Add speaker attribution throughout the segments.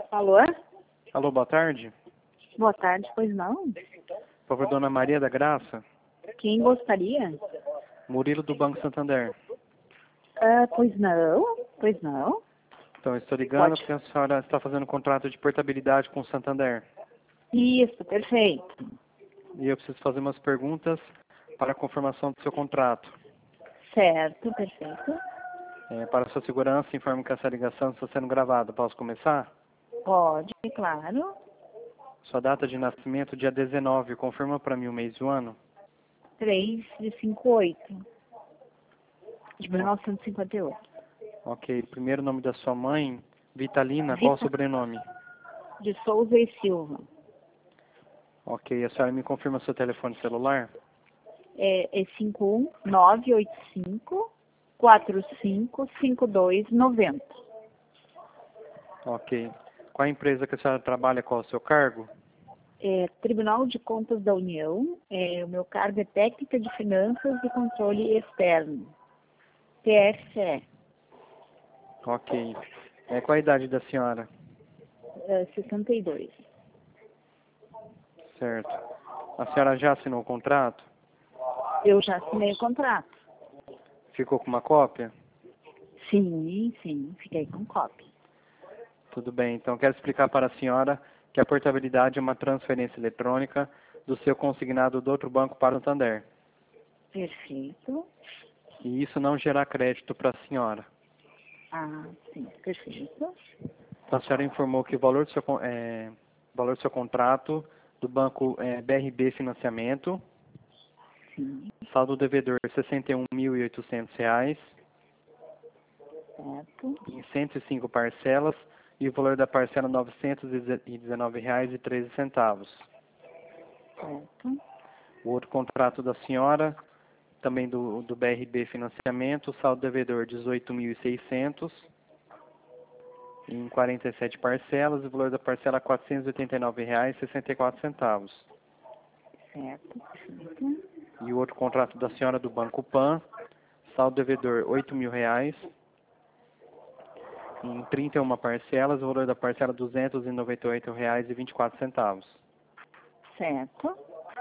Speaker 1: Alô?
Speaker 2: Alô, boa tarde.
Speaker 1: Boa tarde, pois não?
Speaker 2: Por favor, Dona Maria da Graça.
Speaker 1: Quem gostaria?
Speaker 2: Murilo do Banco Santander.
Speaker 1: Pois não, pois não.
Speaker 2: Então, eu estou ligando
Speaker 1: Pode.
Speaker 2: porque a senhora está fazendo um contrato de portabilidade com o Santander.
Speaker 1: Isso, perfeito.
Speaker 2: E eu preciso fazer umas perguntas para a confirmação do seu contrato.
Speaker 1: Certo, perfeito.
Speaker 2: Para sua segurança, informo que essa ligação está sendo gravada. Posso começar?
Speaker 1: Pode, claro.
Speaker 2: Sua data de nascimento, dia 19. Confirma para mim o mês e o ano.
Speaker 1: 3 de 58. De 1958.
Speaker 2: Ok. Primeiro nome da sua mãe, Vitalina. Qual o sobrenome?
Speaker 1: De Souza e Silva.
Speaker 2: Ok. A senhora me confirma seu telefone celular?
Speaker 1: É 51985 455290.
Speaker 2: Ok. Qual a empresa que a senhora trabalha? Qual o seu cargo?
Speaker 1: Tribunal de Contas da União. O meu cargo é Técnica de Finanças e Controle Externo. TFCE.
Speaker 2: Ok. Qual a idade da senhora?
Speaker 1: 62.
Speaker 2: Certo. A senhora já assinou o contrato?
Speaker 1: Eu já assinei o contrato.
Speaker 2: Ficou com uma cópia?
Speaker 1: Sim, fiquei com cópia.
Speaker 2: Tudo bem. Então, quero explicar para a senhora que a portabilidade é uma transferência eletrônica do seu consignado do outro banco para o Santander.
Speaker 1: Perfeito.
Speaker 2: E isso não gera crédito para a senhora.
Speaker 1: Sim, perfeito.
Speaker 2: Então, a senhora informou que o valor do seu contrato do banco BRB Financiamento,
Speaker 1: Sim,
Speaker 2: saldo devedor R$ 61.800,
Speaker 1: certo.
Speaker 2: em 105 parcelas, e o valor da parcela R$ 919,13.
Speaker 1: Certo.
Speaker 2: O outro contrato da senhora, também do BRB Financiamento, saldo devedor R$ 18.600, em 47 parcelas, e o valor da parcela R$ 489,64.
Speaker 1: Certo, perfeito.
Speaker 2: E o outro contrato da senhora do Banco Pan, saldo devedor R$ 8.000, em 31 parcelas, o valor da parcela R$ 298,24.
Speaker 1: Certo.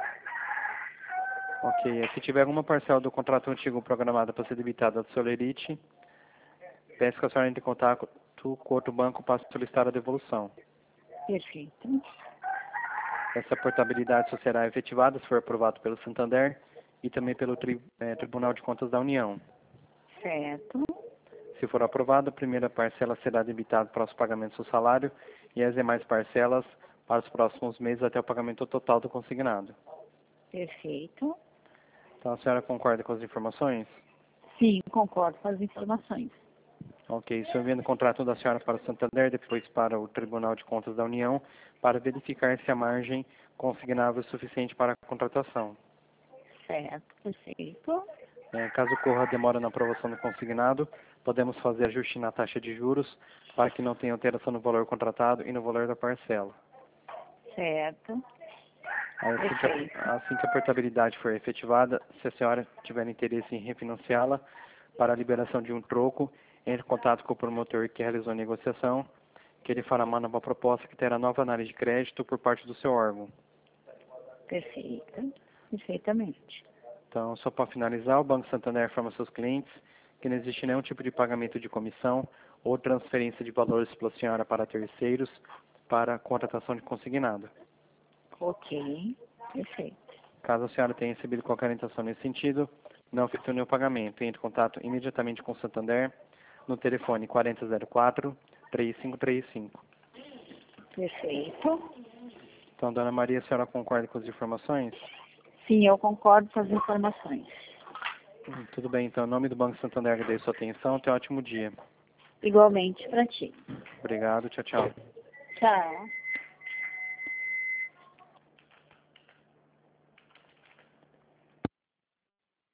Speaker 2: Ok. Se tiver alguma parcela do contrato antigo programada para ser debitada do Solerite, peço que a senhora entre em contato com o outro banco para solicitar a devolução.
Speaker 1: Perfeito.
Speaker 2: Essa portabilidade só será efetivada se for aprovado pelo Santander e também pelo Tribunal de Contas da União.
Speaker 1: Certo.
Speaker 2: Se for aprovado, a primeira parcela será debitada para os pagamentos do salário e as demais parcelas para os próximos meses até o pagamento total do consignado.
Speaker 1: Perfeito.
Speaker 2: Então, a senhora concorda com as informações?
Speaker 1: Sim, concordo com as informações.
Speaker 2: Ok. Estou enviando o contrato da senhora para o Santander, depois para o Tribunal de Contas da União, para verificar se a margem consignável é suficiente para a contratação.
Speaker 1: Certo, perfeito.
Speaker 2: Caso ocorra demora na aprovação do consignado, podemos fazer ajuste na taxa de juros para que não tenha alteração no valor contratado e no valor da parcela.
Speaker 1: Certo.
Speaker 2: Assim que a portabilidade for efetivada, se a senhora tiver interesse em refinanciá-la para a liberação de um troco, entre em contato com o promotor que realizou a negociação, que ele fará uma nova proposta que terá nova análise de crédito por parte do seu órgão.
Speaker 1: Perfeito. Perfeitamente.
Speaker 2: Então, só para finalizar, o Banco Santander informa seus clientes que não existe nenhum tipo de pagamento de comissão ou transferência de valores pela senhora para terceiros para a contratação de consignado.
Speaker 1: Ok. Perfeito.
Speaker 2: Caso a senhora tenha recebido qualquer orientação nesse sentido, não efetue nenhum pagamento. Entre em contato imediatamente com o Santander no telefone 4004-3535.
Speaker 1: Perfeito.
Speaker 2: Então, Dona Maria, a senhora concorda com as informações?
Speaker 1: Sim, eu concordo com as informações.
Speaker 2: Tudo bem, então, em nome do Banco Santander, agradeço a sua atenção. Tenha um ótimo dia.
Speaker 1: Igualmente para ti.
Speaker 2: Obrigado, tchau, tchau.
Speaker 1: Tchau.